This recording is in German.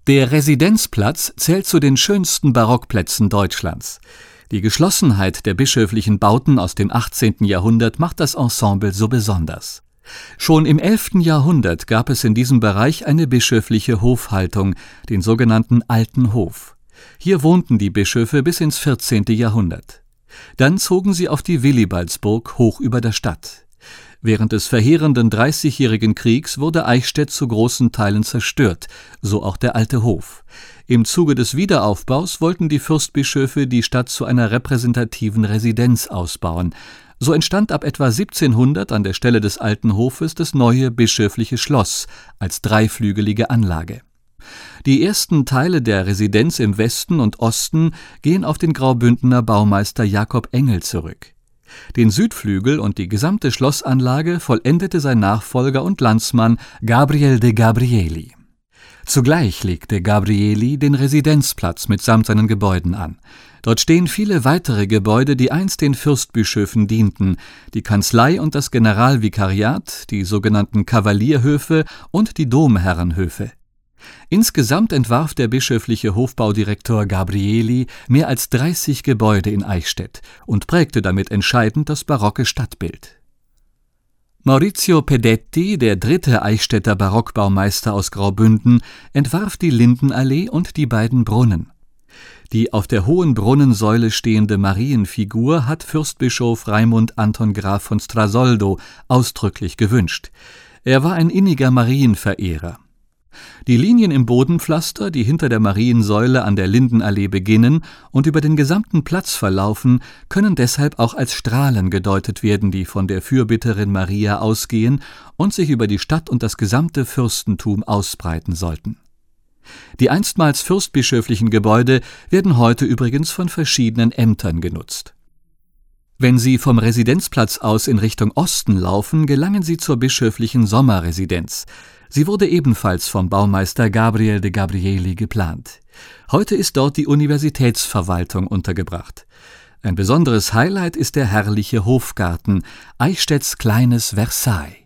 Der Residenzplatz zählt zu den schönsten Barockplätzen Deutschlands. Die Geschlossenheit der bischöflichen Bauten aus dem 18. Jahrhundert macht das Ensemble so besonders. Schon im 11. Jahrhundert gab es in diesem Bereich eine bischöfliche Hofhaltung, den sogenannten Alten Hof. Hier wohnten die Bischöfe bis ins 14. Jahrhundert. Dann zogen sie auf die Willibaldsburg hoch über der Stadt. Während des verheerenden Dreißigjährigen Kriegs wurde Eichstätt zu großen Teilen zerstört, so auch der Alte Hof. Im Zuge des Wiederaufbaus wollten die Fürstbischöfe die Stadt zu einer repräsentativen Residenz ausbauen. So entstand ab etwa 1700 an der Stelle des Alten Hofes das neue bischöfliche Schloss als dreiflügelige Anlage. Die ersten Teile der Residenz im Westen und Osten gehen auf den Graubündner Baumeister Jakob Engel zurück. Den Südflügel und die gesamte Schlossanlage vollendete sein Nachfolger und Landsmann Gabriel de Gabrieli. Zugleich legte Gabrieli den Residenzplatz mitsamt seinen Gebäuden an. Dort stehen viele weitere Gebäude, die einst den Fürstbischöfen dienten, die Kanzlei und das Generalvikariat, die sogenannten Kavalierhöfe und die Domherrenhöfe. Insgesamt entwarf der bischöfliche Hofbaudirektor Gabrieli mehr als 30 Gebäude in Eichstätt und prägte damit entscheidend das barocke Stadtbild. Maurizio Pedetti, der dritte Eichstätter Barockbaumeister aus Graubünden, entwarf die Lindenallee und die beiden Brunnen. Die auf der hohen Brunnensäule stehende Marienfigur hat Fürstbischof Raimund Anton Graf von Strasoldo ausdrücklich gewünscht. Er war ein inniger Marienverehrer. Die Linien im Bodenpflaster, die hinter der Mariensäule an der Lindenallee beginnen und über den gesamten Platz verlaufen, können deshalb auch als Strahlen gedeutet werden, die von der Fürbitterin Maria ausgehen und sich über die Stadt und das gesamte Fürstentum ausbreiten sollten. Die einstmals fürstbischöflichen Gebäude werden heute übrigens von verschiedenen Ämtern genutzt. Wenn Sie vom Residenzplatz aus in Richtung Osten laufen, gelangen Sie zur bischöflichen Sommerresidenz. Sie wurde ebenfalls vom Baumeister Gabriel de Gabrieli geplant. Heute ist dort die Universitätsverwaltung untergebracht. Ein besonderes Highlight ist der herrliche Hofgarten, Eichstätts kleines Versailles.